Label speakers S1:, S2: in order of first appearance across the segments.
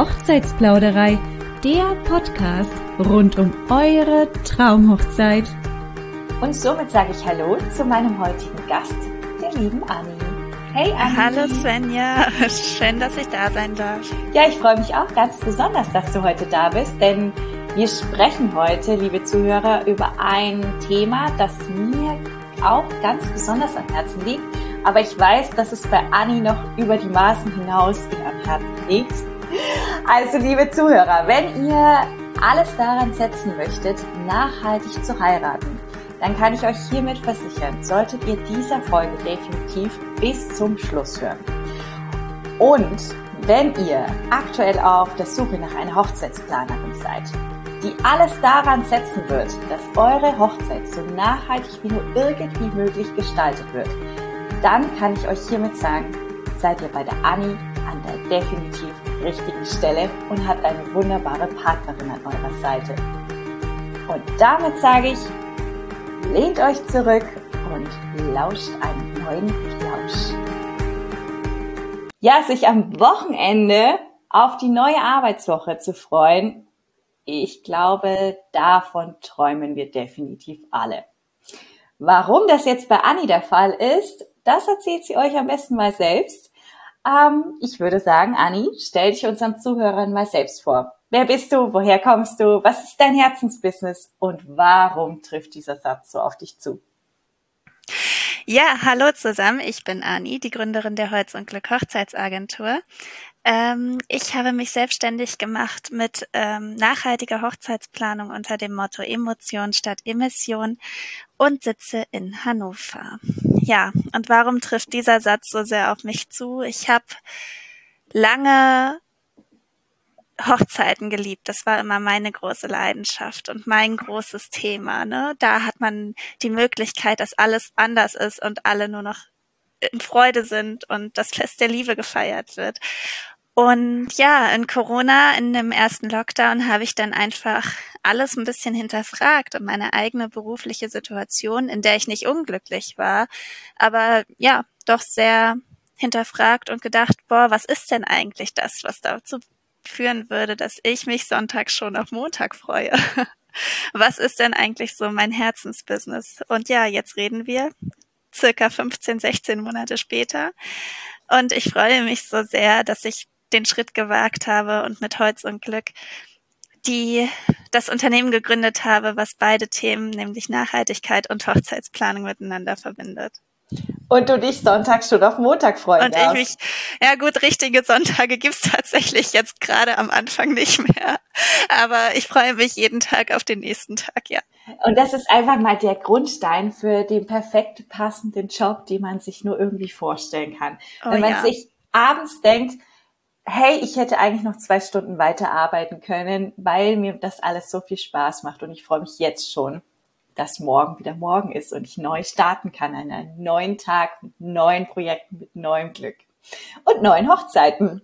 S1: Hochzeitsplauderei, der Podcast rund um eure Traumhochzeit.
S2: Und somit sage ich Hallo zu meinem heutigen Gast, der lieben Anni. Hey Anni.
S3: Hallo Svenja, schön, dass ich da sein darf.
S2: Ja, ich freue mich auch ganz besonders, dass du heute da bist, denn wir sprechen heute, liebe Zuhörer, über ein Thema, das mir auch ganz besonders am Herzen liegt. Aber ich weiß, dass es bei Anni noch über die Maßen hinaus ihr am Herzen liegt. Also, liebe Zuhörer, wenn ihr alles daran setzen möchtet, nachhaltig zu heiraten, dann kann ich euch hiermit versichern, solltet ihr dieser Folge definitiv bis zum Schluss hören. Und wenn ihr aktuell auf der Suche nach einer Hochzeitsplanerin seid, die alles daran setzen wird, dass eure Hochzeit so nachhaltig wie nur irgendwie möglich gestaltet wird, dann kann ich euch hiermit sagen, seid ihr bei der Anni an der definitiv richtigen Stelle und habt eine wunderbare Partnerin an eurer Seite. Und damit sage ich, lehnt euch zurück und lauscht einen neuen Plausch. Ja, sich am Wochenende auf die neue Arbeitswoche zu freuen, ich glaube, davon träumen wir definitiv alle. Warum das jetzt bei Anni der Fall ist, das erzählt sie euch am besten mal selbst. Ich würde sagen, Anni, stell dich unseren Zuhörern mal selbst vor. Wer bist du? Woher kommst du? Was ist dein Herzensbusiness? Und warum trifft dieser Satz so auf dich zu?
S3: Ja, hallo zusammen. Ich bin Anni, die Gründerin der Holz und Glück Hochzeitsagentur. Ich habe mich selbstständig gemacht mit nachhaltiger Hochzeitsplanung unter dem Motto Emotion statt Emission und sitze in Hannover. Ja, und warum trifft dieser Satz so sehr auf mich zu? Ich habe lange Hochzeiten geliebt. Das war immer meine große Leidenschaft und mein großes Thema. Ne? Da hat man die Möglichkeit, dass alles anders ist und alle nur noch in Freude sind und das Fest der Liebe gefeiert wird. Und ja, in Corona, in dem ersten Lockdown, habe ich dann einfach alles ein bisschen hinterfragt und meine eigene berufliche Situation, in der ich nicht unglücklich war, aber ja, doch sehr hinterfragt und gedacht, boah, was ist denn eigentlich das, was dazu führen würde, dass ich mich Sonntag schon auf Montag freue? Was ist denn eigentlich so mein Herzensbusiness? Und ja, jetzt reden wir circa 15, 16 Monate später und ich freue mich so sehr, dass ich den Schritt gewagt habe und mit Holz und Glück das Unternehmen gegründet habe, was beide Themen, nämlich Nachhaltigkeit und Hochzeitsplanung miteinander verbindet.
S2: Und du dich Sonntag schon auf Montag freuen darfst.
S3: Ja gut, richtige Sonntage gibt's tatsächlich jetzt gerade am Anfang nicht mehr. Aber ich freue mich jeden Tag auf den nächsten Tag, ja.
S2: Und das ist einfach mal der Grundstein für den perfekt passenden Job, den man sich nur irgendwie vorstellen kann. Wenn man sich abends denkt, hey, ich hätte eigentlich noch 2 Stunden weiterarbeiten können, weil mir das alles so viel Spaß macht. Und ich freue mich jetzt schon, dass morgen wieder morgen ist und ich neu starten kann an einem neuen Tag mit neuen Projekten, mit neuem Glück und neuen Hochzeiten.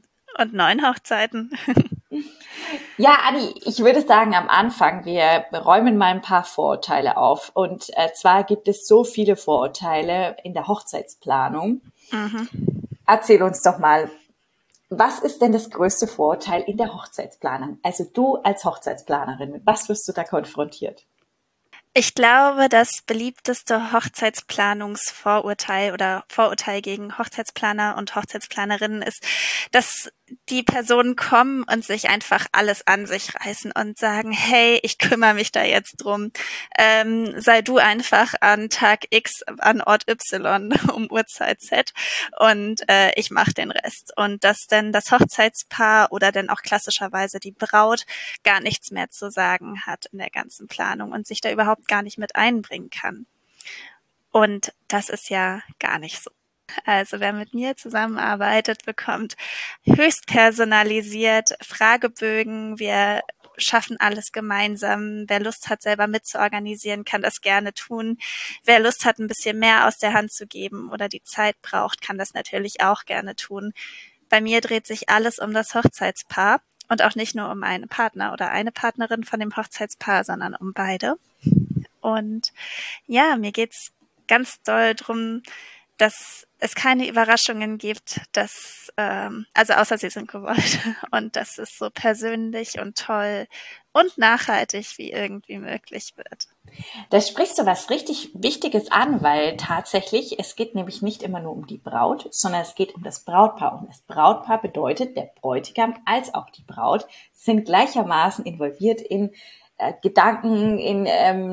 S2: Ja, Anni, ich würde sagen, am Anfang, wir räumen mal ein paar Vorurteile auf. Und zwar gibt es so viele Vorurteile in der Hochzeitsplanung. Mhm. Erzähl uns doch mal, was ist denn das größte Vorurteil in der Hochzeitsplanung? Also du als Hochzeitsplanerin, mit was wirst du da konfrontiert?
S3: Ich glaube, das beliebteste Hochzeitsplanungsvorurteil oder Vorurteil gegen Hochzeitsplaner und Hochzeitsplanerinnen ist, dass die Personen kommen und sich einfach alles an sich reißen und sagen, hey, ich kümmere mich da jetzt drum, sei du einfach an Tag X an Ort Y um Uhrzeit Z und ich mache den Rest. Und dass dann das Hochzeitspaar oder dann auch klassischerweise die Braut gar nichts mehr zu sagen hat in der ganzen Planung und sich da überhaupt gar nicht mit einbringen kann. Und das ist ja gar nicht so. Also wer mit mir zusammenarbeitet, bekommt höchst personalisiert Fragebögen. Wir schaffen alles gemeinsam. Wer Lust hat, selber mitzuorganisieren, kann das gerne tun. Wer Lust hat, ein bisschen mehr aus der Hand zu geben oder die Zeit braucht, kann das natürlich auch gerne tun. Bei mir dreht sich alles um das Hochzeitspaar und auch nicht nur um einen Partner oder eine Partnerin von dem Hochzeitspaar, sondern um beide. Und ja, mir geht's ganz doll drum, dass es keine Überraschungen gibt, also außer sie sind gewollt, und dass es so persönlich und toll und nachhaltig wie irgendwie möglich wird.
S2: Da sprichst du was richtig Wichtiges an, weil tatsächlich, es geht nämlich nicht immer nur um die Braut, sondern es geht um das Brautpaar. Und das Brautpaar bedeutet, der Bräutigam als auch die Braut sind gleichermaßen involviert in Gedanken, in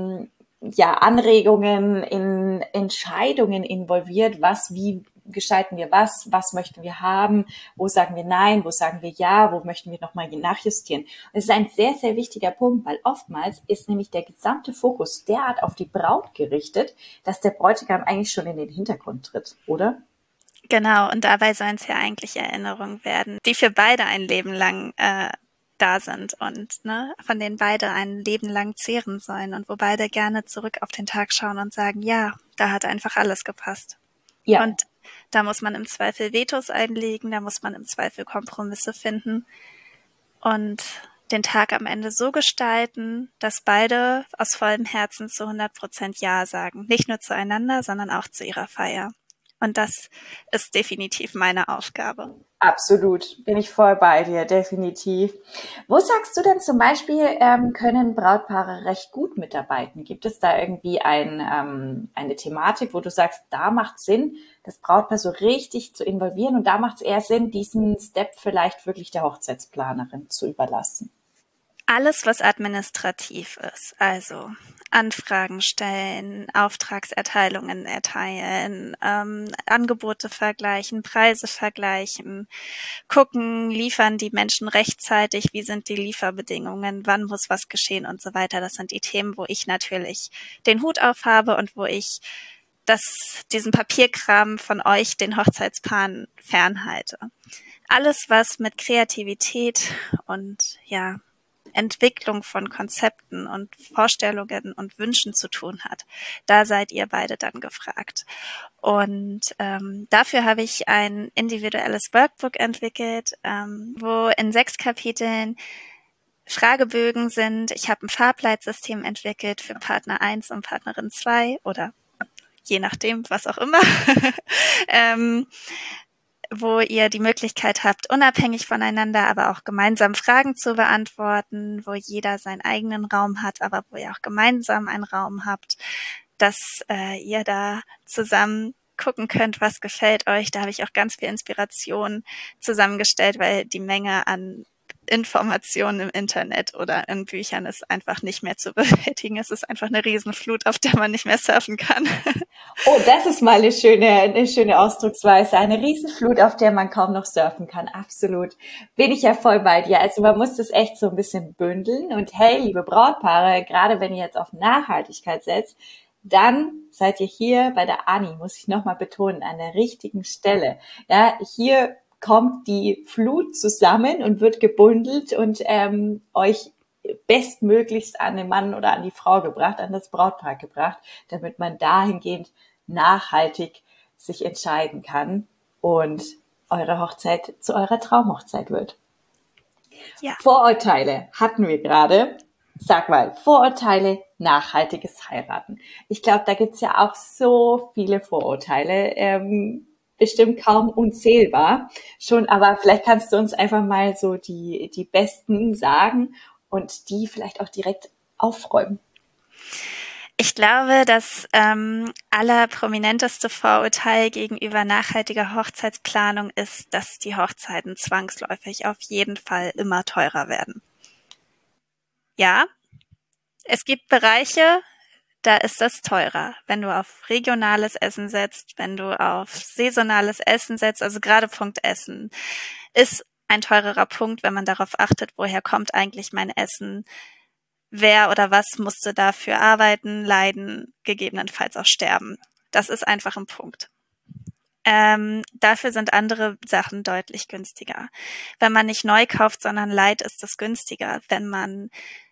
S2: Anregungen, in Entscheidungen involviert, wie gestalten wir was möchten wir haben, wo sagen wir nein, wo sagen wir ja, wo möchten wir nochmal nachjustieren. Und es ist ein sehr, sehr wichtiger Punkt, weil oftmals ist nämlich der gesamte Fokus derart auf die Braut gerichtet, dass der Bräutigam eigentlich schon in den Hintergrund tritt, oder?
S3: Genau, und dabei sollen es ja eigentlich Erinnerungen werden, die für beide ein Leben lang da sind und von denen beide ein Leben lang zehren sollen und wo beide gerne zurück auf den Tag schauen und sagen, ja, da hat einfach alles gepasst. Ja. Und da muss man im Zweifel Vetos einlegen, da muss man im Zweifel Kompromisse finden und den Tag am Ende so gestalten, dass beide aus vollem Herzen zu 100% Ja sagen. Nicht nur zueinander, sondern auch zu ihrer Feier. Und das ist definitiv meine Aufgabe.
S2: Absolut, bin ich voll bei dir, definitiv. Wo sagst du denn zum Beispiel, können Brautpaare recht gut mitarbeiten? Gibt es da irgendwie eine Thematik, wo du sagst, da macht Sinn, das Brautpaar so richtig zu involvieren und da macht es eher Sinn, diesen Step vielleicht wirklich der Hochzeitsplanerin zu überlassen?
S3: Alles, was administrativ ist, also Anfragen stellen, Auftragserteilungen erteilen, Angebote vergleichen, Preise vergleichen, gucken, liefern die Menschen rechtzeitig, wie sind die Lieferbedingungen, wann muss was geschehen und so weiter. Das sind die Themen, wo ich natürlich den Hut auf habe und wo ich diesen Papierkram von euch, den Hochzeitspaaren, fernhalte. Alles, was mit Kreativität und Entwicklung von Konzepten und Vorstellungen und Wünschen zu tun hat. Da seid ihr beide dann gefragt. Und dafür habe ich ein individuelles Workbook entwickelt, wo in 6 Kapiteln Fragebögen sind. Ich habe ein Farbleitsystem entwickelt für Partner 1 und Partnerin 2 oder je nachdem, was auch immer. Wo ihr die Möglichkeit habt, unabhängig voneinander, aber auch gemeinsam Fragen zu beantworten, wo jeder seinen eigenen Raum hat, aber wo ihr auch gemeinsam einen Raum habt, dass ihr da zusammen gucken könnt, was gefällt euch. Da habe ich auch ganz viel Inspiration zusammengestellt, weil die Menge an Informationen im Internet oder in Büchern ist einfach nicht mehr zu bewältigen. Es ist einfach eine Riesenflut, auf der man nicht mehr surfen kann.
S2: Oh, das ist mal eine schöne Ausdrucksweise. Eine Riesenflut, auf der man kaum noch surfen kann. Absolut. Bin ich ja voll bei dir. Also man muss das echt so ein bisschen bündeln. Und hey, liebe Brautpaare, gerade wenn ihr jetzt auf Nachhaltigkeit setzt, dann seid ihr hier bei der Anni, muss ich nochmal betonen, an der richtigen Stelle. Ja, hier kommt die Flut zusammen und wird gebundelt und euch bestmöglichst an den Mann oder an die Frau gebracht, an das Brautpaar gebracht, damit man dahingehend nachhaltig sich entscheiden kann und eure Hochzeit zu eurer Traumhochzeit wird. Ja. Vorurteile hatten wir gerade. Sag mal, Vorurteile, nachhaltiges Heiraten. Ich glaube, da gibt's ja auch so viele Vorurteile, bestimmt kaum unzählbar schon, aber vielleicht kannst du uns einfach mal so die besten sagen und die vielleicht auch direkt aufräumen.
S3: Ich glaube, das allerprominenteste Vorurteil gegenüber nachhaltiger Hochzeitsplanung ist, dass die Hochzeiten zwangsläufig auf jeden Fall immer teurer werden. Ja, es gibt Bereiche, da ist das teurer. Wenn du auf regionales Essen setzt, wenn du auf saisonales Essen setzt, also gerade Punkt Essen, ist ein teurerer Punkt, wenn man darauf achtet, woher kommt eigentlich mein Essen, wer oder was musste dafür arbeiten, leiden, gegebenenfalls auch sterben. Das ist einfach ein Punkt. Dafür sind andere Sachen deutlich günstiger. Wenn man nicht neu kauft, sondern leiht, ist das günstiger. Wenn man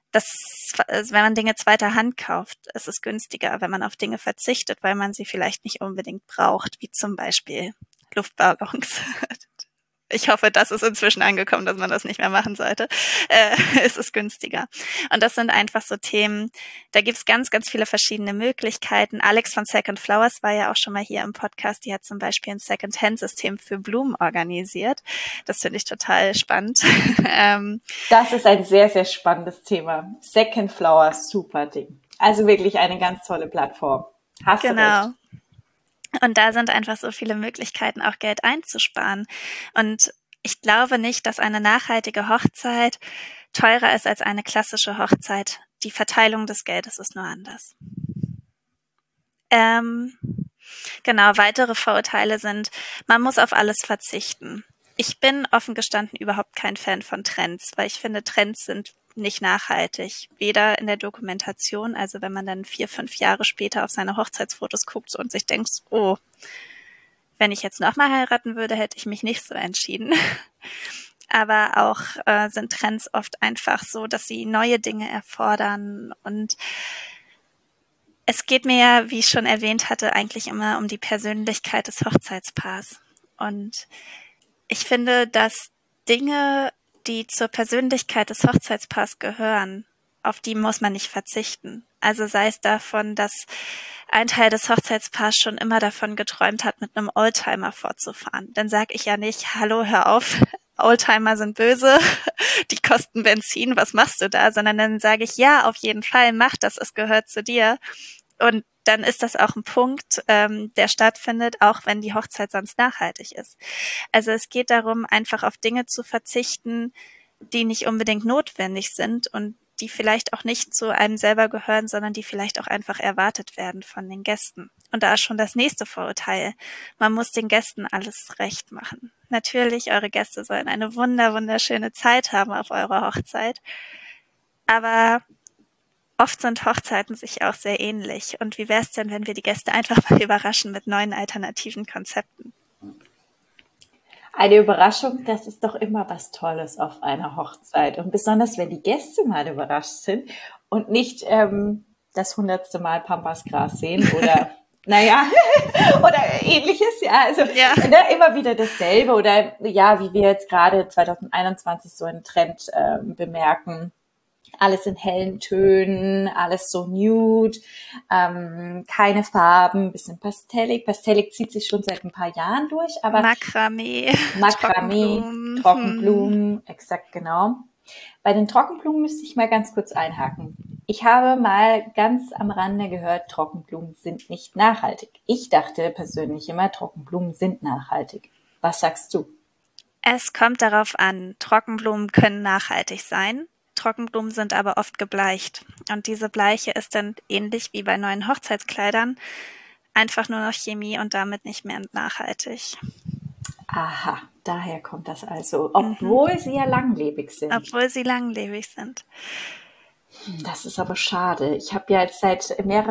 S3: Dinge zweiter Hand kauft, ist es günstiger. Wenn man auf Dinge verzichtet, weil man sie vielleicht nicht unbedingt braucht, wie zum Beispiel Luftballons. ich hoffe, das ist inzwischen angekommen, dass man das nicht mehr machen sollte. Es ist günstiger. Und das sind einfach so Themen, da gibt's ganz, ganz viele verschiedene Möglichkeiten. Alex von Second Flowers war ja auch schon mal hier im Podcast. Die hat zum Beispiel ein Second-Hand-System für Blumen organisiert. Das finde ich total spannend.
S2: Das ist ein sehr, sehr spannendes Thema. Second Flowers, super Ding. Also wirklich eine ganz tolle Plattform. Hast du recht.
S3: Und da sind einfach so viele Möglichkeiten, auch Geld einzusparen. Und ich glaube nicht, dass eine nachhaltige Hochzeit teurer ist als eine klassische Hochzeit. Die Verteilung des Geldes ist nur anders. Genau, weitere Vorurteile sind, man muss auf alles verzichten. Ich bin offen gestanden überhaupt kein Fan von Trends, weil ich finde, Trends sind nicht nachhaltig. Weder in der Dokumentation, also wenn man dann 4, 5 Jahre später auf seine Hochzeitsfotos guckt und sich denkt, oh, wenn ich jetzt nochmal heiraten würde, hätte ich mich nicht so entschieden. Aber auch sind Trends oft einfach so, dass sie neue Dinge erfordern. Und es geht mir ja, wie ich schon erwähnt hatte, eigentlich immer um die Persönlichkeit des Hochzeitspaars. Und ich finde, dass Dinge, die zur Persönlichkeit des Hochzeitspaars gehören, auf die muss man nicht verzichten. Also sei es davon, dass ein Teil des Hochzeitspaars schon immer davon geträumt hat, mit einem Oldtimer fortzufahren. Dann sage ich ja nicht, hallo, hör auf, Oldtimer sind böse, die kosten Benzin, was machst du da? Sondern dann sage ich, ja, auf jeden Fall, mach das, es gehört zu dir. Und dann ist das auch ein Punkt, der stattfindet, auch wenn die Hochzeit sonst nachhaltig ist. Also es geht darum, einfach auf Dinge zu verzichten, die nicht unbedingt notwendig sind und die vielleicht auch nicht zu einem selber gehören, sondern die vielleicht auch einfach erwartet werden von den Gästen. Und da ist schon das nächste Vorurteil. Man muss den Gästen alles recht machen. Natürlich, eure Gäste sollen eine wunderschöne Zeit haben auf eurer Hochzeit. Aber oft sind Hochzeiten sich auch sehr ähnlich. Und wie wäre es denn, wenn wir die Gäste einfach mal überraschen mit neuen alternativen Konzepten?
S2: Eine Überraschung, das ist doch immer was Tolles auf einer Hochzeit. Und besonders, wenn die Gäste mal überrascht sind und nicht das 100. Mal Pampasgras sehen oder naja, oder ähnliches. Ja, also
S3: Ja.
S2: Ne, immer wieder dasselbe. Oder ja, wie wir jetzt gerade 2021 so einen Trend bemerken. Alles in hellen Tönen, alles so nude, keine Farben, bisschen pastellig. Pastellig zieht sich schon seit ein paar Jahren durch, aber
S3: Makramee,
S2: Trockenblumen, exakt genau. Bei den Trockenblumen müsste ich mal ganz kurz einhaken. Ich habe mal ganz am Rande gehört, Trockenblumen sind nicht nachhaltig. Ich dachte persönlich immer, Trockenblumen sind nachhaltig. Was sagst du?
S3: Es kommt darauf an, Trockenblumen können nachhaltig sein. Trockenblumen sind aber oft gebleicht. Und diese Bleiche ist dann ähnlich wie bei neuen Hochzeitskleidern einfach nur noch Chemie und damit nicht mehr nachhaltig.
S2: Aha, daher kommt das also, obwohl sie ja langlebig sind.
S3: Obwohl sie langlebig sind.
S2: Das ist aber schade. Ich habe ja jetzt seit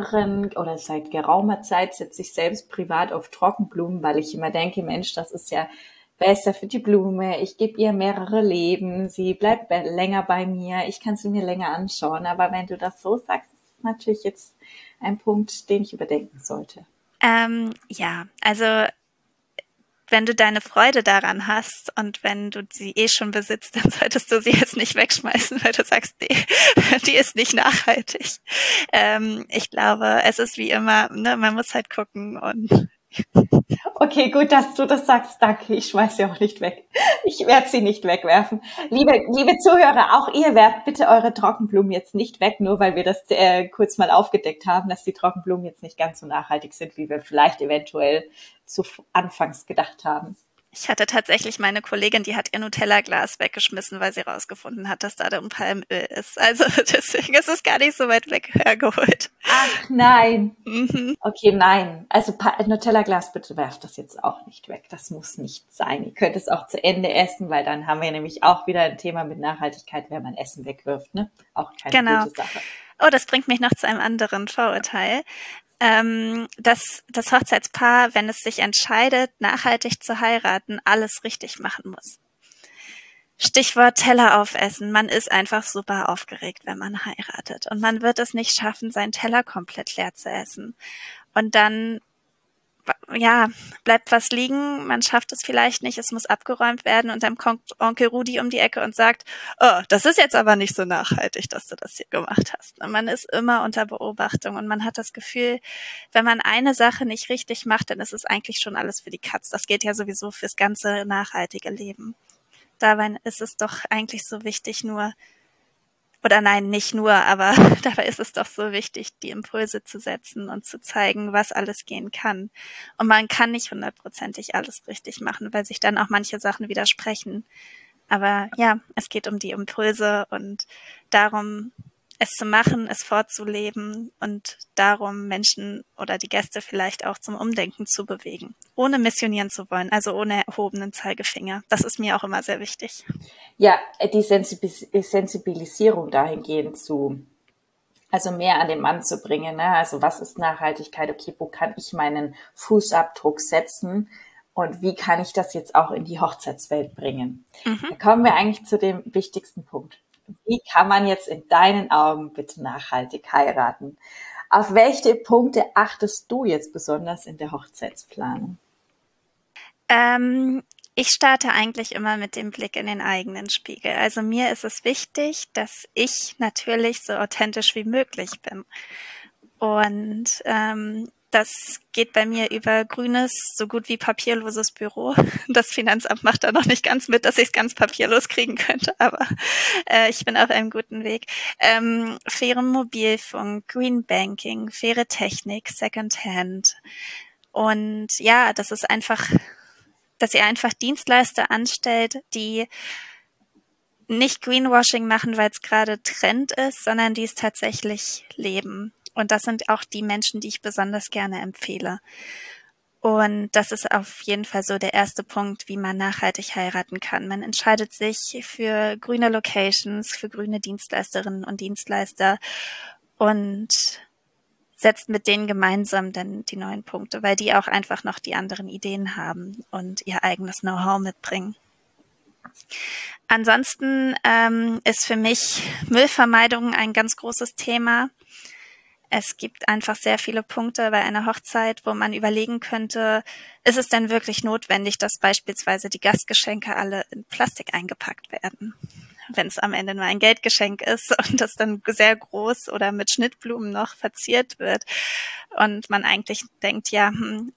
S2: geraumer Zeit setze ich selbst privat auf Trockenblumen, weil ich immer denke, Mensch, das ist ja besser für die Blume. Ich gebe ihr mehrere Leben. Sie bleibt länger bei mir. Ich kann sie mir länger anschauen. Aber wenn du das so sagst, ist es natürlich jetzt ein Punkt, den ich überdenken sollte.
S3: Ja, also wenn du deine Freude daran hast und wenn du sie schon besitzt, dann solltest du sie jetzt nicht wegschmeißen, weil du sagst, die ist nicht nachhaltig. Ich glaube, es ist wie immer, ne, man muss halt gucken und
S2: Okay, gut, dass du das sagst. Danke. Ich schmeiß sie auch nicht weg. Ich werde sie nicht wegwerfen. Liebe Zuhörer, auch ihr werft bitte eure Trockenblumen jetzt nicht weg, nur weil wir das kurz mal aufgedeckt haben, dass die Trockenblumen jetzt nicht ganz so nachhaltig sind, wie wir vielleicht eventuell zu Anfangs gedacht haben.
S3: Ich hatte tatsächlich meine Kollegin, die hat ihr Nutella-Glas weggeschmissen, weil sie rausgefunden hat, dass da Palmöl ist. Also deswegen ist es gar nicht so weit weg hergeholt.
S2: Ach nein.
S3: Mhm.
S2: Okay, nein. Also Nutella-Glas, bitte werft das jetzt auch nicht weg. Das muss nicht sein. Ihr könnt es auch zu Ende essen, weil dann haben wir nämlich auch wieder ein Thema mit Nachhaltigkeit, wenn man Essen wegwirft. Ne? Auch keine gute Sache.
S3: Oh, das bringt mich noch zu einem anderen Vorurteil. Dass das Hochzeitspaar, wenn es sich entscheidet, nachhaltig zu heiraten, alles richtig machen muss. Stichwort Teller aufessen. Man ist einfach super aufgeregt, wenn man heiratet. Und man wird es nicht schaffen, seinen Teller komplett leer zu essen. Und dann ja, bleibt was liegen, man schafft es vielleicht nicht, es muss abgeräumt werden und dann kommt Onkel Rudi um die Ecke und sagt, oh, das ist jetzt aber nicht so nachhaltig, dass du das hier gemacht hast. Und man ist immer unter Beobachtung und man hat das Gefühl, wenn man eine Sache nicht richtig macht, dann ist es eigentlich schon alles für die Katz. Das geht ja sowieso fürs ganze nachhaltige Leben. Dabei ist es doch eigentlich so wichtig, oder nein, nicht nur, aber dabei ist es doch so wichtig, die Impulse zu setzen und zu zeigen, was alles gehen kann. Und man kann nicht 100%ig alles richtig machen, weil sich dann auch manche Sachen widersprechen. Aber ja, es geht um die Impulse und darum, es zu machen, es fortzuleben und darum, Menschen oder die Gäste vielleicht auch zum Umdenken zu bewegen, ohne missionieren zu wollen, also ohne erhobenen Zeigefinger. Das ist mir auch immer sehr wichtig.
S2: Ja, die Sensibilisierung dahingehend also mehr an den Mann zu bringen, ne? Also was ist Nachhaltigkeit? Okay, wo kann ich meinen Fußabdruck setzen? Und wie kann ich das jetzt auch in die Hochzeitswelt bringen? Da kommen wir eigentlich zu dem wichtigsten Punkt. Wie kann man jetzt in deinen Augen bitte nachhaltig heiraten? Auf welche Punkte achtest du jetzt besonders in der Hochzeitsplanung?
S3: Ich starte eigentlich immer mit dem Blick in den eigenen Spiegel. Also mir ist es wichtig, dass ich natürlich so authentisch wie möglich bin. Und das geht bei mir über grünes, so gut wie papierloses Büro. Das Finanzamt macht da noch nicht ganz mit, dass ich es ganz papierlos kriegen könnte, aber ich bin auf einem guten Weg. Fairen Mobilfunk, Green Banking, faire Technik, Secondhand. Und ja, dass ihr einfach Dienstleister anstellt, die nicht Greenwashing machen, weil es gerade Trend ist, sondern die es tatsächlich leben. Und das sind auch die Menschen, die ich besonders gerne empfehle. Und das ist auf jeden Fall so der erste Punkt, wie man nachhaltig heiraten kann. Man entscheidet sich für grüne Locations, für grüne Dienstleisterinnen und Dienstleister und setzt mit denen gemeinsam dann die neuen Punkte, weil die auch einfach noch die anderen Ideen haben und ihr eigenes Know-how mitbringen. Ansonsten ist für mich Müllvermeidung ein ganz großes Thema. Es gibt einfach sehr viele Punkte bei einer Hochzeit, wo man überlegen könnte, ist es denn wirklich notwendig, dass beispielsweise die Gastgeschenke alle in Plastik eingepackt werden? Wenn es am Ende nur ein Geldgeschenk ist und das dann sehr groß oder mit Schnittblumen noch verziert wird und man eigentlich denkt, ja,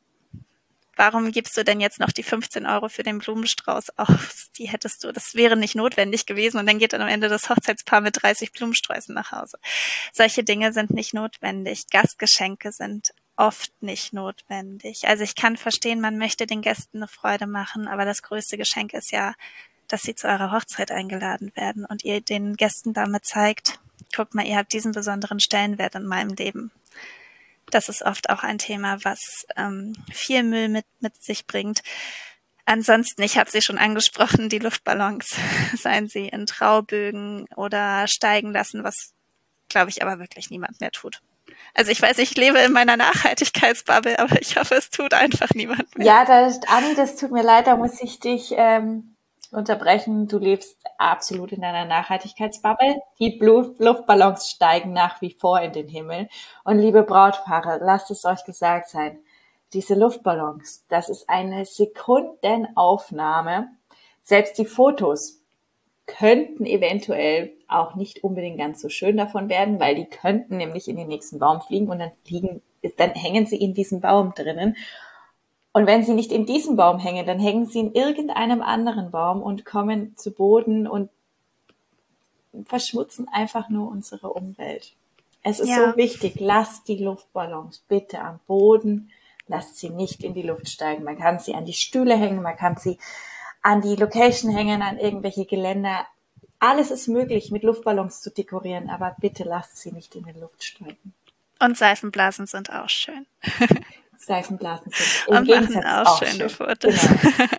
S3: warum gibst du denn jetzt noch die 15 € für den Blumenstrauß aus? Das wäre nicht notwendig gewesen und dann geht dann am Ende das Hochzeitspaar mit 30 Blumensträußen nach Hause. Solche Dinge sind nicht notwendig. Gastgeschenke sind oft nicht notwendig. Also ich kann verstehen, man möchte den Gästen eine Freude machen, aber das größte Geschenk ist ja, dass sie zu eurer Hochzeit eingeladen werden und ihr den Gästen damit zeigt, guck mal, ihr habt diesen besonderen Stellenwert in meinem Leben. Das ist oft auch ein Thema, was viel Müll mit sich bringt. Ansonsten, ich habe sie schon angesprochen, die Luftballons, seien sie in Traubögen oder steigen lassen, was, glaube ich, aber wirklich niemand mehr tut. Also ich weiß, ich lebe in meiner Nachhaltigkeitsbubble, aber ich hoffe, es tut einfach niemand mehr.
S2: Ja, Anni, das tut mir leid, da muss ich dich unterbrechen. Du lebst absolut in deiner Nachhaltigkeitsbubble. Die Luftballons steigen nach wie vor in den Himmel. Und liebe Brautpaare, lasst es euch gesagt sein. Diese Luftballons, das ist eine Sekundenaufnahme. Selbst die Fotos könnten eventuell auch nicht unbedingt ganz so schön davon werden, weil die könnten nämlich in den nächsten Baum fliegen und dann hängen sie in diesem Baum drinnen. Und wenn sie nicht in diesem Baum hängen, dann hängen sie in irgendeinem anderen Baum und kommen zu Boden und verschmutzen einfach nur unsere Umwelt. Es ist so wichtig, lasst die Luftballons bitte am Boden, lasst sie nicht in die Luft steigen. Man kann sie an die Stühle hängen, man kann sie an die Location hängen, an irgendwelche Geländer. Alles ist möglich, mit Luftballons zu dekorieren, aber bitte lasst sie nicht in die Luft steigen.
S3: Und Seifenblasen sind auch schön.
S2: Seifenblasen sind
S3: im Gegensatz auch schöne Fotos. Genau.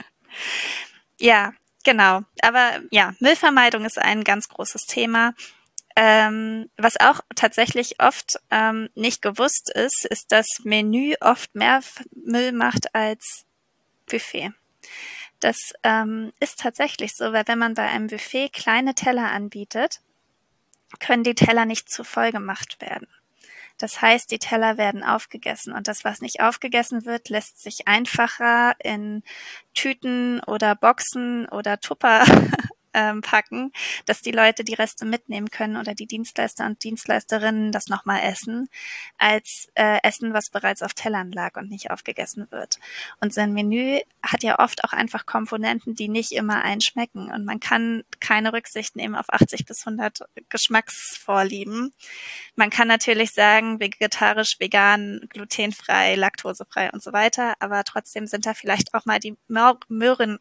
S3: Ja, genau. Aber ja, Müllvermeidung ist ein ganz großes Thema. Was auch tatsächlich oft nicht gewusst ist, ist, dass Menü oft mehr Müll macht als Buffet. Das ist tatsächlich so, weil wenn man bei einem Buffet kleine Teller anbietet, können die Teller nicht zu voll gemacht werden. Das heißt, die Teller werden aufgegessen und das, was nicht aufgegessen wird, lässt sich einfacher in Tüten oder Boxen oder Tupper packen, dass die Leute die Reste mitnehmen können oder die Dienstleister und Dienstleisterinnen das nochmal essen, als Essen, was bereits auf Tellern lag und nicht aufgegessen wird. Und so ein Menü hat ja oft auch einfach Komponenten, die nicht immer einschmecken und man kann keine Rücksicht nehmen auf 80 bis 100 Geschmacksvorlieben. Man kann natürlich sagen, vegetarisch, vegan, glutenfrei, laktosefrei und so weiter, aber trotzdem sind da vielleicht auch mal die Möhren,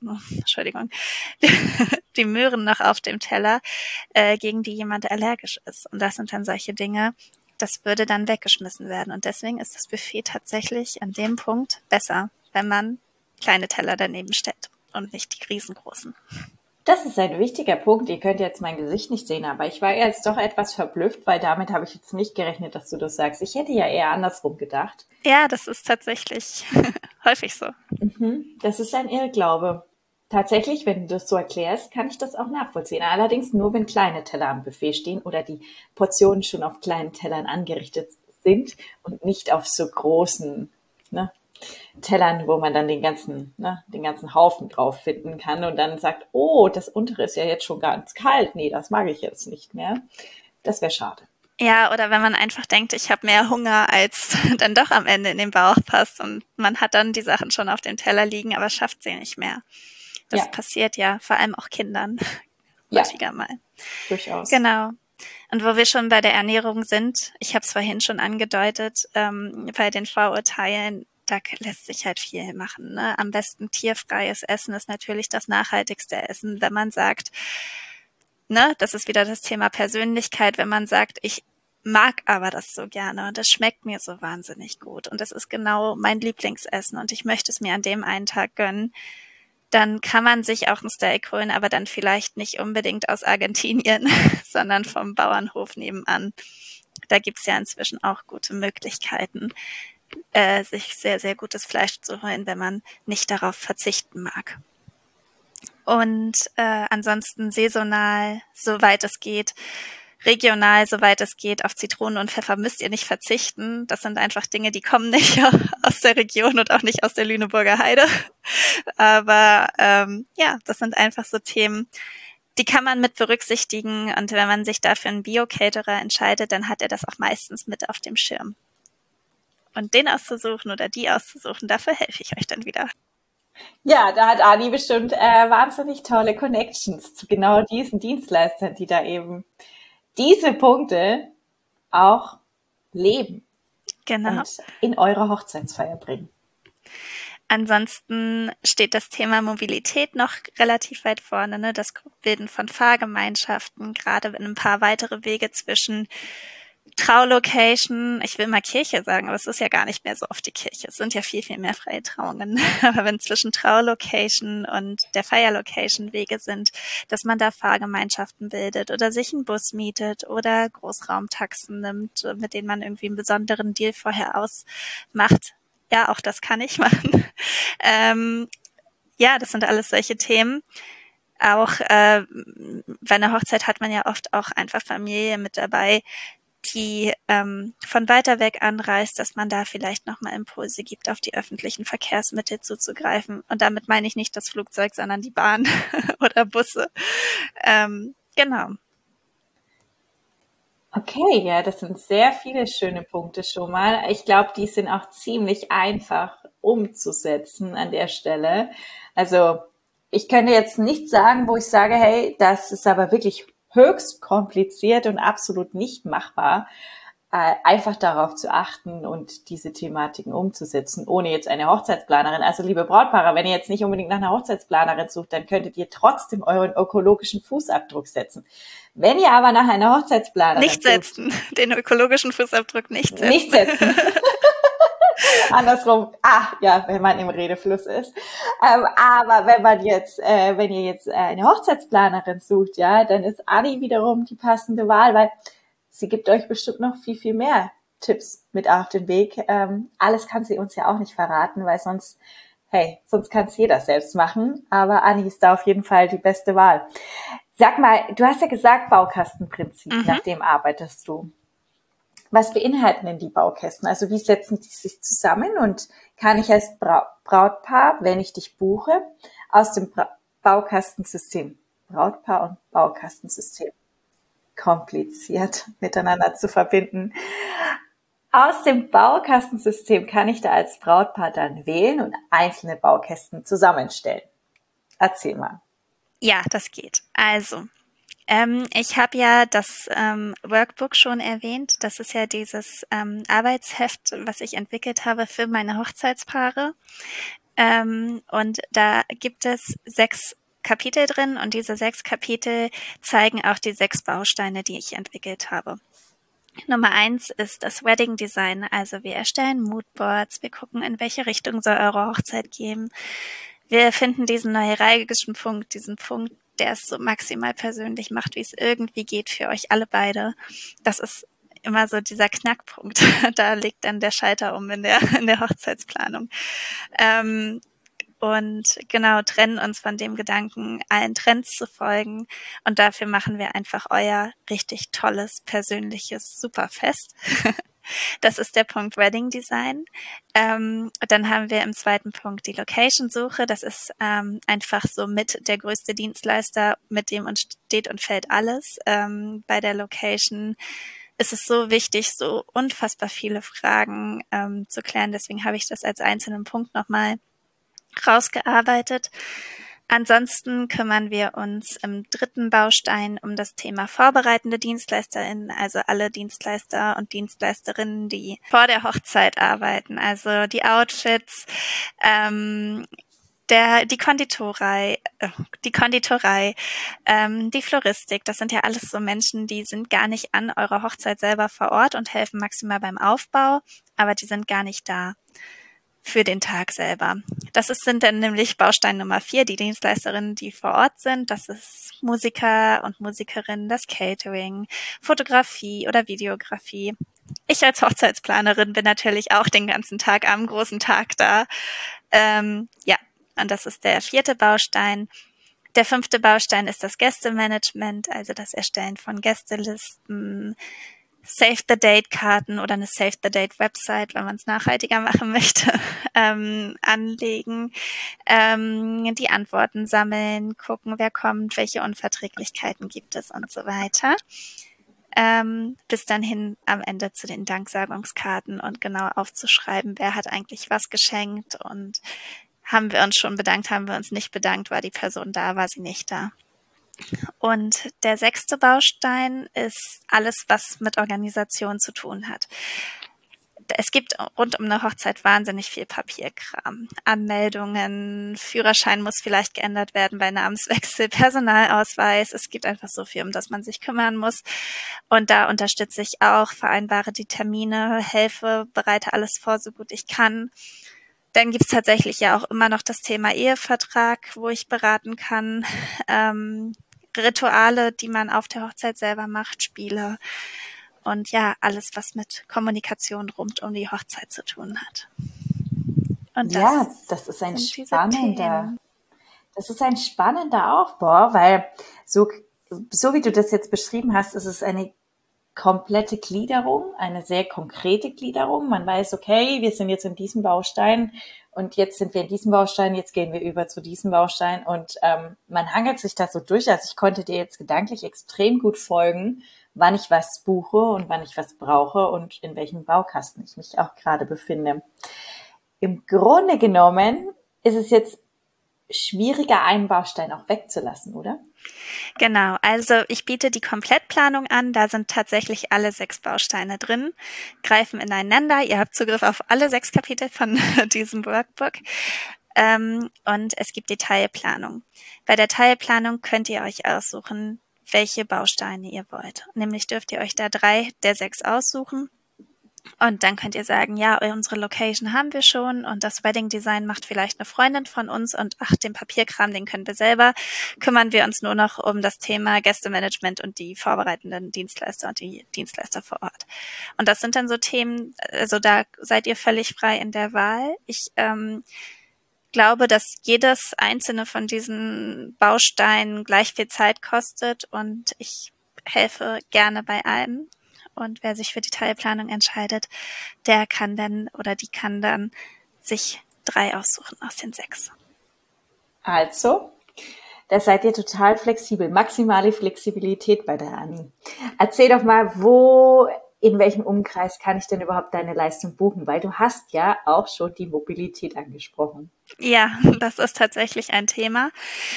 S3: die Möhren noch auf dem Teller, gegen die jemand allergisch ist. Und das sind dann solche Dinge, das würde dann weggeschmissen werden. Und deswegen ist das Buffet tatsächlich an dem Punkt besser, wenn man kleine Teller daneben stellt und nicht die riesengroßen.
S2: Das ist ein wichtiger Punkt. Ihr könnt jetzt mein Gesicht nicht sehen, aber ich war jetzt doch etwas verblüfft, weil damit habe ich jetzt nicht gerechnet, dass du das sagst. Ich hätte ja eher andersrum gedacht.
S3: Ja, das ist tatsächlich häufig so.
S2: Das ist ein Irrglaube. Tatsächlich, wenn du das so erklärst, kann ich das auch nachvollziehen. Allerdings nur, wenn kleine Teller am Buffet stehen oder die Portionen schon auf kleinen Tellern angerichtet sind und nicht auf so großen, Tellern, wo man dann den ganzen Haufen drauf finden kann und dann sagt, oh, das untere ist ja jetzt schon ganz kalt. Nee, das mag ich jetzt nicht mehr. Das wäre schade.
S3: Ja, oder wenn man einfach denkt, ich habe mehr Hunger, als dann doch am Ende in den Bauch passt und man hat dann die Sachen schon auf dem Teller liegen, aber schafft sie nicht mehr. Das passiert ja vor allem auch Kindern häufiger mal.
S2: Durchaus.
S3: Genau. Und wo wir schon bei der Ernährung sind, ich habe es vorhin schon angedeutet, bei den Vorurteilen, da lässt sich halt viel machen. Ne? Am besten tierfreies Essen ist natürlich das nachhaltigste Essen, wenn man sagt, das ist wieder das Thema Persönlichkeit, wenn man sagt, ich mag aber das so gerne und das schmeckt mir so wahnsinnig gut und das ist genau mein Lieblingsessen und ich möchte es mir an dem einen Tag gönnen, dann kann man sich auch ein Steak holen, aber dann vielleicht nicht unbedingt aus Argentinien, sondern vom Bauernhof nebenan. Da gibt's ja inzwischen auch gute Möglichkeiten, sich sehr, sehr gutes Fleisch zu holen, wenn man nicht darauf verzichten mag. Und ansonsten saisonal, soweit es geht, regional, soweit es geht, auf Zitronen und Pfeffer müsst ihr nicht verzichten. Das sind einfach Dinge, die kommen nicht aus der Region und auch nicht aus der Lüneburger Heide. Aber das sind einfach so Themen, die kann man mit berücksichtigen. Und wenn man sich dafür einen Bio-Caterer entscheidet, dann hat er das auch meistens mit auf dem Schirm. Und den auszusuchen oder die auszusuchen, dafür helfe ich euch dann wieder.
S2: Ja, da hat Ani bestimmt wahnsinnig tolle Connections zu genau diesen Dienstleistern, die da eben diese Punkte auch leben und in eure Hochzeitsfeier bringen.
S3: Ansonsten steht das Thema Mobilität noch relativ weit vorne, ne? Das Bilden von Fahrgemeinschaften, gerade wenn ein paar weitere Wege zwischen Traulocation, ich will mal Kirche sagen, aber es ist ja gar nicht mehr so oft die Kirche. Es sind ja viel, viel mehr freie Trauungen. Aber wenn zwischen Traulocation und der Feierlocation Wege sind, dass man da Fahrgemeinschaften bildet oder sich einen Bus mietet oder Großraumtaxen nimmt, mit denen man irgendwie einen besonderen Deal vorher ausmacht. Ja, auch das kann ich machen. Das sind alles solche Themen. Auch bei einer Hochzeit hat man ja oft auch einfach Familie mit dabei, die von weiter weg anreist, dass man da vielleicht nochmal Impulse gibt, auf die öffentlichen Verkehrsmittel zuzugreifen. Und damit meine ich nicht das Flugzeug, sondern die Bahn oder Busse. Genau.
S2: Okay, ja, das sind sehr viele schöne Punkte schon mal. Ich glaube, die sind auch ziemlich einfach umzusetzen an der Stelle. Also ich könnte jetzt nicht sagen, wo ich sage, hey, das ist aber wirklich höchst kompliziert und absolut nicht machbar, einfach darauf zu achten und diese Thematiken umzusetzen, ohne jetzt eine Hochzeitsplanerin. Also liebe Brautpaare, wenn ihr jetzt nicht unbedingt nach einer Hochzeitsplanerin sucht, dann könntet ihr trotzdem euren ökologischen Fußabdruck setzen. Wenn ihr aber nach einer Hochzeitsplanerin
S3: nicht setzen, den ökologischen Fußabdruck nicht setzen.
S2: Nicht setzen. Andersrum, wenn man im Redefluss ist. Aber wenn ihr jetzt eine Hochzeitsplanerin sucht, ja, dann ist Anni wiederum die passende Wahl, weil sie gibt euch bestimmt noch viel, viel mehr Tipps mit auf den Weg. Alles kann sie uns ja auch nicht verraten, weil sonst kann es jeder selbst machen. Aber Anni ist da auf jeden Fall die beste Wahl. Sag mal, du hast ja gesagt, Baukastenprinzip, nach dem arbeitest du. Was beinhalten denn die Baukästen? Also wie setzen die sich zusammen und kann ich als Brautpaar, wenn ich dich buche, aus dem Baukastensystem, Brautpaar und Baukastensystem, kompliziert miteinander zu verbinden. Aus dem Baukastensystem kann ich da als Brautpaar dann wählen und einzelne Baukästen zusammenstellen. Erzähl mal.
S3: Ja, das geht. Also, ich habe ja das Workbook schon erwähnt. Das ist ja dieses Arbeitsheft, was ich entwickelt habe für meine Hochzeitspaare. Und da gibt es 6 Kapitel drin und diese 6 Kapitel zeigen auch die 6 Bausteine, die ich entwickelt habe. Nummer 1 ist das Wedding Design. Also wir erstellen Moodboards, wir gucken, in welche Richtung soll eure Hochzeit gehen. Wir finden diesen neuralgischen Punkt, diesen Punkt, der es so maximal persönlich macht, wie es irgendwie geht für euch alle beide. Das ist immer so dieser Knackpunkt. Da liegt dann der Schalter um in der Hochzeitsplanung. Und genau, trennen uns von dem Gedanken, allen Trends zu folgen. Und dafür machen wir einfach euer richtig tolles, persönliches Superfest. Das ist der Punkt Wedding Design. Dann haben wir im zweiten Punkt die Location-Suche. Das ist einfach so mit der größte Dienstleister, mit dem uns steht und fällt alles. Bei der Location ist es so wichtig, so unfassbar viele Fragen zu klären. Deswegen habe ich das als einzelnen Punkt nochmal rausgearbeitet. Ansonsten kümmern wir uns im dritten Baustein um das Thema vorbereitende DienstleisterInnen, also alle Dienstleister und Dienstleisterinnen, die vor der Hochzeit arbeiten, also die Outfits, die Konditorei, die Floristik, das sind ja alles so Menschen, die sind gar nicht an eurer Hochzeit selber vor Ort und helfen maximal beim Aufbau, aber die sind gar nicht da für den Tag selber. Sind dann nämlich Baustein Nummer 4, die Dienstleisterinnen, die vor Ort sind. Das ist Musiker und Musikerinnen, das Catering, Fotografie oder Videografie. Ich als Hochzeitsplanerin bin natürlich auch den ganzen Tag am großen Tag da. Und das ist der 4. Baustein. Der 5. Baustein ist das Gästemanagement, also das Erstellen von Gästelisten, Save-the-Date-Karten oder eine Save-the-Date-Website, wenn man es nachhaltiger machen möchte, anlegen, die Antworten sammeln, gucken, wer kommt, welche Unverträglichkeiten gibt es und so weiter. Bis dann hin am Ende zu den Danksagungskarten und genau aufzuschreiben, wer hat eigentlich was geschenkt und haben wir uns schon bedankt, haben wir uns nicht bedankt, war die Person da, war sie nicht da. Und der 6. Baustein ist alles, was mit Organisation zu tun hat. Es gibt rund um eine Hochzeit wahnsinnig viel Papierkram. Anmeldungen, Führerschein muss vielleicht geändert werden bei Namenswechsel, Personalausweis. Es gibt einfach so viel, um das man sich kümmern muss. Und da unterstütze ich auch, vereinbare die Termine, helfe, bereite alles vor, so gut ich kann. Dann gibt's tatsächlich ja auch immer noch das Thema Ehevertrag, wo ich beraten kann. Rituale, die man auf der Hochzeit selber macht, Spiele und ja, alles, was mit Kommunikation rund um die Hochzeit zu tun hat.
S2: Und das ist ein spannender Aufbau, weil so wie du das jetzt beschrieben hast, ist es eine komplette Gliederung, eine sehr konkrete Gliederung. Man weiß, okay, wir sind jetzt in diesem Baustein und jetzt sind wir in diesem Baustein, jetzt gehen wir über zu diesem Baustein und man hangelt sich da so durch. Also ich konnte dir jetzt gedanklich extrem gut folgen, wann ich was buche und wann ich was brauche und in welchem Baukasten ich mich auch gerade befinde. Im Grunde genommen ist es jetzt schwieriger, einen Baustein auch wegzulassen, oder?
S3: Genau, also ich biete die Komplettplanung an, da sind tatsächlich alle 6 Bausteine drin, greifen ineinander, ihr habt Zugriff auf alle 6 Kapitel von diesem Workbook und es gibt die Teilplanung. Bei der Teilplanung könnt ihr euch aussuchen, welche Bausteine ihr wollt. Nämlich dürft ihr euch da 3 der 6 aussuchen. Und dann könnt ihr sagen, ja, unsere Location haben wir schon und das Wedding Design macht vielleicht eine Freundin von uns und den Papierkram, den können wir selber. Kümmern wir uns nur noch um das Thema Gästemanagement und die vorbereitenden Dienstleister und die Dienstleister vor Ort. Und das sind dann so Themen, also da seid ihr völlig frei in der Wahl. Ich glaube, dass jedes einzelne von diesen Bausteinen gleich viel Zeit kostet und ich helfe gerne bei allem. Und wer sich für die Teilplanung entscheidet, der kann dann oder die kann dann sich 3 aussuchen aus den 6.
S2: Also, da seid ihr total flexibel. Maximale Flexibilität bei der Anni. Erzähl doch mal, in welchem Umkreis kann ich denn überhaupt deine Leistung buchen? Weil du hast ja auch schon die Mobilität angesprochen.
S3: Ja, das ist tatsächlich ein Thema.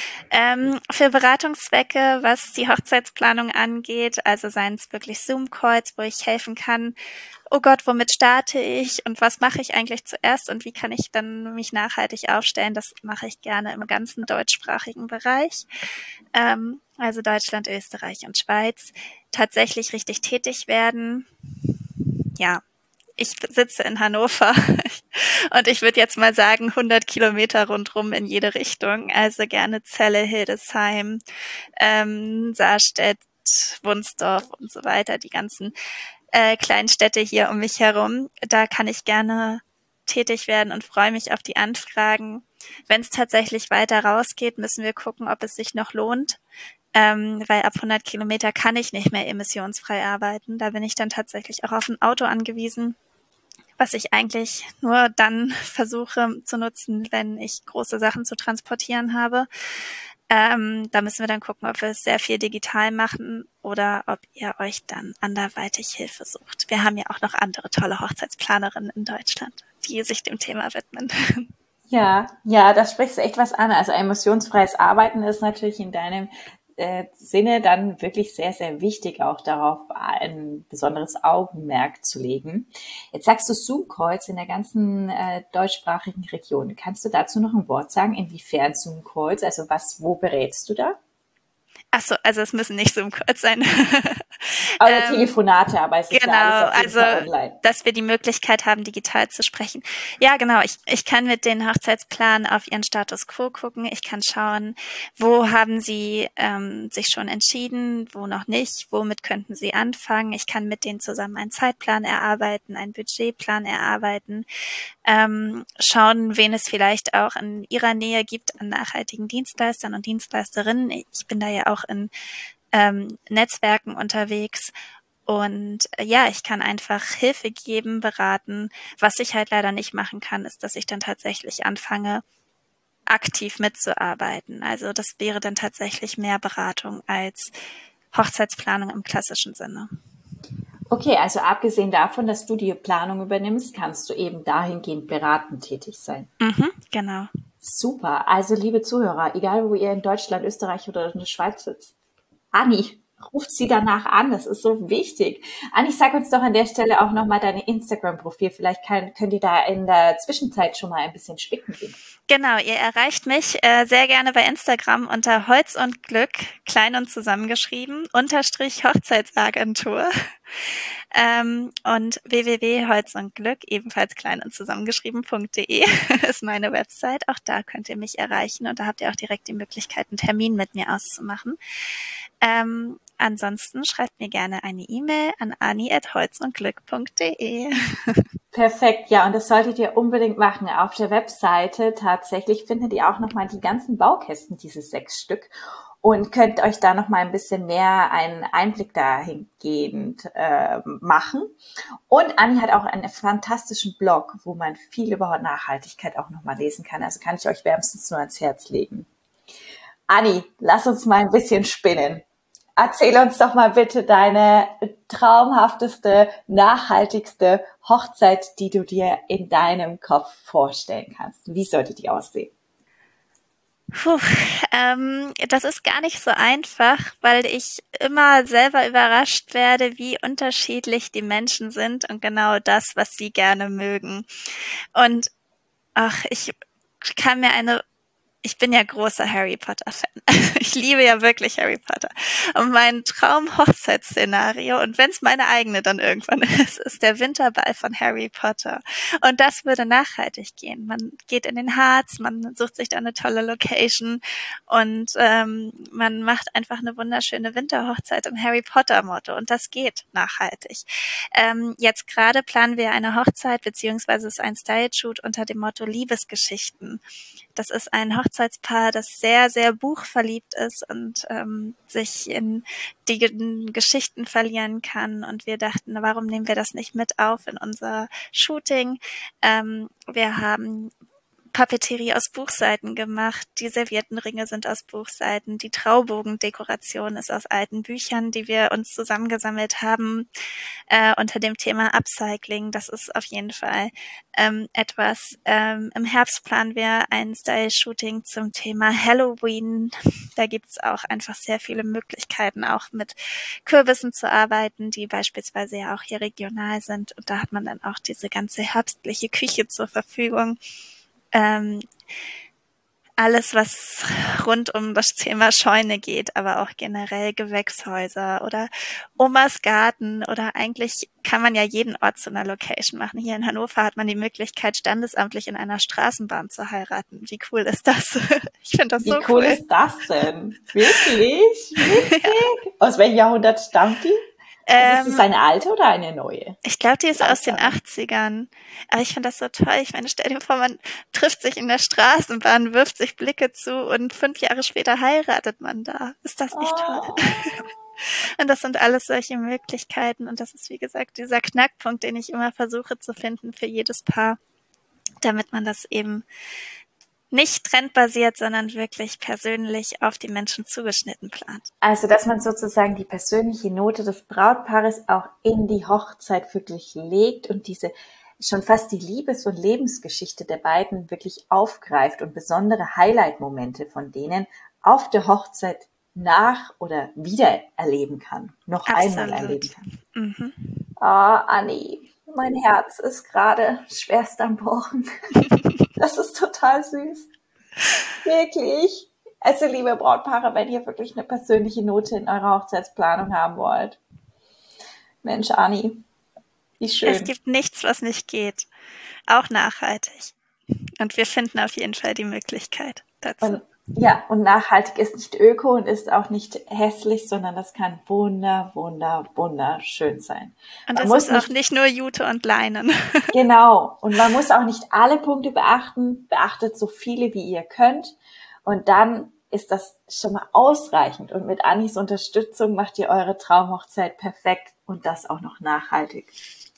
S3: Für Beratungszwecke, was die Hochzeitsplanung angeht, also seien es wirklich Zoom-Calls, wo ich helfen kann, oh Gott, womit starte ich und was mache ich eigentlich zuerst und wie kann ich dann mich nachhaltig aufstellen, das mache ich gerne im ganzen deutschsprachigen Bereich. Also Deutschland, Österreich und Schweiz. Tatsächlich richtig tätig werden, ja. Ich sitze in Hannover und ich würde jetzt mal sagen 100 Kilometer rundrum in jede Richtung. Also gerne Celle, Hildesheim, Sarstedt, Wunsdorf und so weiter. Die ganzen kleinen Städte hier um mich herum. Da kann ich gerne tätig werden und freue mich auf die Anfragen. Wenn es tatsächlich weiter rausgeht, müssen wir gucken, ob es sich noch lohnt. Weil ab 100 Kilometer kann ich nicht mehr emissionsfrei arbeiten. Da bin ich dann tatsächlich auch auf ein Auto angewiesen, was ich eigentlich nur dann versuche zu nutzen, wenn ich große Sachen zu transportieren habe. Da müssen wir dann gucken, ob wir es sehr viel digital machen oder ob ihr euch dann anderweitig Hilfe sucht. Wir haben ja auch noch andere tolle Hochzeitsplanerinnen in Deutschland, die sich dem Thema widmen.
S2: Ja, das sprichst du echt was an. Also emissionsfreies Arbeiten ist natürlich in deinem Sinne dann wirklich sehr, sehr wichtig, auch darauf ein besonderes Augenmerk zu legen. Jetzt sagst du Zoom-Calls in der ganzen deutschsprachigen Region. Kannst du dazu noch ein Wort sagen? Inwiefern Zoom-Calls? Also wo berätst du da?
S3: Ach so, also es müssen nicht Zoom-Calls sein.
S2: Oder Telefonate, aber es ist
S3: genau,
S2: ja alles auf jeden Fall online.
S3: Dass wir die Möglichkeit haben, digital zu sprechen. Ja, genau. Ich kann mit den Hochzeitsplanern auf ihren Status quo gucken. Ich kann schauen, wo haben sie sich schon entschieden, wo noch nicht, womit könnten sie anfangen. Ich kann mit denen zusammen einen Zeitplan erarbeiten, einen Budgetplan erarbeiten, schauen, wen es vielleicht auch in ihrer Nähe gibt an nachhaltigen Dienstleistern und Dienstleisterinnen. Ich bin da ja auch in Netzwerken unterwegs und ja, ich kann einfach Hilfe geben, beraten. Was ich halt leider nicht machen kann, ist, dass ich dann tatsächlich anfange, aktiv mitzuarbeiten. Also das wäre dann tatsächlich mehr Beratung als Hochzeitsplanung im klassischen Sinne.
S2: Okay, also abgesehen davon, dass du die Planung übernimmst, kannst du eben dahingehend beratend tätig sein.
S3: Genau.
S2: Super. Also liebe Zuhörer, egal wo ihr in Deutschland, Österreich oder in der Schweiz sitzt, Anni, ruft sie danach an, das ist so wichtig. Anni, sag uns doch an der Stelle auch nochmal deine Instagram-Profil. Vielleicht könnt ihr da in der Zwischenzeit schon mal ein bisschen spicken gehen.
S3: Genau, ihr erreicht mich sehr gerne bei Instagram unter Holz und Glück, klein und zusammengeschrieben, _ Hochzeitsagentur. Und www.holzundglück, ebenfalls klein und zusammengeschrieben.de ist meine Website. Auch da könnt ihr mich erreichen und da habt ihr auch direkt die Möglichkeit, einen Termin mit mir auszumachen. Ansonsten schreibt mir gerne eine E-Mail an ani@holzundglück.de.
S2: Perfekt, ja, und das solltet ihr unbedingt machen. Auf der Webseite tatsächlich findet ihr auch nochmal die ganzen Baukästen, diese 6 Stück, und könnt euch da nochmal ein bisschen mehr einen Einblick dahingehend machen. Und Anni hat auch einen fantastischen Blog, wo man viel über Nachhaltigkeit auch nochmal lesen kann. Also kann ich euch wärmstens nur ans Herz legen. Anni, lass uns mal ein bisschen spinnen. Erzähl uns doch mal bitte deine traumhafteste, nachhaltigste Hochzeit, die du dir in deinem Kopf vorstellen kannst. Wie sollte die aussehen?
S3: Das ist gar nicht so einfach, weil ich immer selber überrascht werde, wie unterschiedlich die Menschen sind und genau das, was sie gerne mögen. Und ich bin ja großer Harry Potter-Fan. Ich liebe ja wirklich Harry Potter. Und mein Traum-Hochzeitsszenario, und wenn es meine eigene dann irgendwann ist der Winterball von Harry Potter. Und das würde nachhaltig gehen. Man geht in den Harz, man sucht sich da eine tolle Location und man macht einfach eine wunderschöne Winterhochzeit im Harry Potter-Motto. Und das geht nachhaltig. Jetzt gerade planen wir eine Hochzeit, beziehungsweise es ist ein Style-Shoot unter dem Motto Liebesgeschichten. Das ist ein Hochzeitskleid Hochzeitspaar, das sehr, sehr buchverliebt ist und sich in die Geschichten verlieren kann. Und wir dachten, warum nehmen wir das nicht mit auf in unser Shooting? Wir haben Papeterie aus Buchseiten gemacht, die Serviettenringe sind aus Buchseiten, die Traubogendekoration ist aus alten Büchern, die wir uns zusammengesammelt haben unter dem Thema Upcycling. Das ist auf jeden Fall etwas. Im Herbst planen wir ein Style-Shooting zum Thema Halloween. Da gibt's auch einfach sehr viele Möglichkeiten, auch mit Kürbissen zu arbeiten, die beispielsweise ja auch hier regional sind. Und da hat man dann auch diese ganze herbstliche Küche zur Verfügung. Alles, was rund um das Thema Scheune geht, aber auch generell Gewächshäuser oder Omas Garten oder eigentlich kann man ja jeden Ort zu einer Location machen. Hier in Hannover hat man die Möglichkeit, standesamtlich in einer Straßenbahn zu heiraten. Wie cool ist das? Ich finde das so cool.
S2: Wie cool ist das denn? Wirklich? Wirklich? Ja. Aus welchem Jahrhundert stammt die? Also ist es eine alte oder eine neue?
S3: Ich glaube, die ist aus den 80ern. Aber ich finde das so toll. Ich meine, stell dir vor, man trifft sich in der Straßenbahn, wirft sich Blicke zu und 5 Jahre später heiratet man da. Ist das nicht toll? Und das sind alles solche Möglichkeiten. Und das ist, wie gesagt, dieser Knackpunkt, den ich immer versuche zu finden für jedes Paar, damit man das eben nicht trendbasiert, sondern wirklich persönlich auf die Menschen zugeschnitten plant.
S2: Also, dass man sozusagen die persönliche Note des Brautpaares auch in die Hochzeit wirklich legt und diese schon fast die Liebes- und Lebensgeschichte der beiden wirklich aufgreift und besondere Highlight-Momente von denen auf der Hochzeit nach- oder wieder erleben kann. Noch einmal erleben kann. Mhm. Oh, Anni, mein Herz ist gerade schwerst am Pochen. Das ist total süß. Wirklich. Also, liebe Brautpaare, wenn ihr wirklich eine persönliche Note in eurer Hochzeitsplanung haben wollt. Mensch, Anni, wie schön.
S3: Es gibt nichts, was nicht geht. Auch nachhaltig. Und wir finden auf jeden Fall die Möglichkeit dazu.
S2: Und nachhaltig ist nicht öko und ist auch nicht hässlich, sondern das kann wunderschön sein.
S3: Und es ist auch nicht nur Jute und Leinen.
S2: Genau. Und man muss auch nicht alle Punkte beachten. Beachtet so viele, wie ihr könnt. Und dann ist das schon mal ausreichend. Und mit Annis Unterstützung macht ihr eure Traumhochzeit perfekt und das auch noch nachhaltig.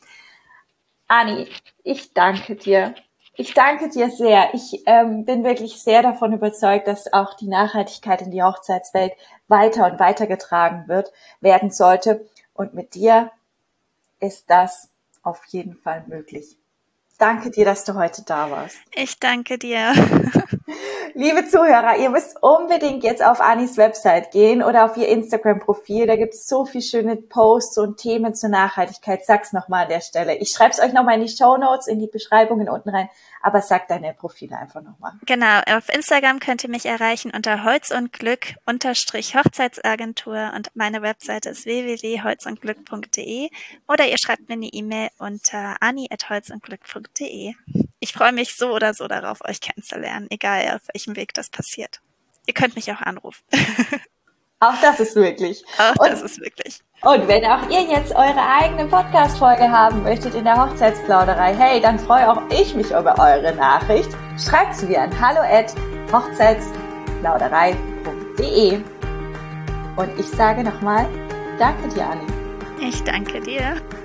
S2: Anni, ich danke dir. Ich danke dir sehr. Ich bin wirklich sehr davon überzeugt, dass auch die Nachhaltigkeit in die Hochzeitswelt weiter und weiter getragen werden sollte. Und mit dir ist das auf jeden Fall möglich. Danke dir, dass du heute da warst.
S3: Ich danke dir.
S2: Liebe Zuhörer, ihr müsst unbedingt jetzt auf Annis Website gehen oder auf ihr Instagram-Profil. Da gibt es so viele schöne Posts und Themen zur Nachhaltigkeit. Sag's nochmal an der Stelle. Ich schreibe es euch nochmal in die Shownotes, in die Beschreibungen unten rein. Aber sag deine Profile einfach nochmal.
S3: Genau, auf Instagram könnt ihr mich erreichen unter holzundglück_Hochzeitsagentur und meine Webseite ist www.holzundglück.de oder ihr schreibt mir eine E-Mail unter anni@holzundglück.de. Ich freue mich so oder so darauf, euch kennenzulernen, egal auf welchem Weg das passiert. Ihr könnt mich auch anrufen.
S2: Auch das ist möglich.
S3: Das ist möglich.
S2: Und wenn auch ihr jetzt eure eigene Podcast-Folge haben möchtet in der Hochzeitsplauderei, hey, dann freue auch ich mich über eure Nachricht. Schreibt sie mir an hallo@hochzeitsplauderei.de. Und ich sage nochmal, danke dir, Anni.
S3: Ich danke dir.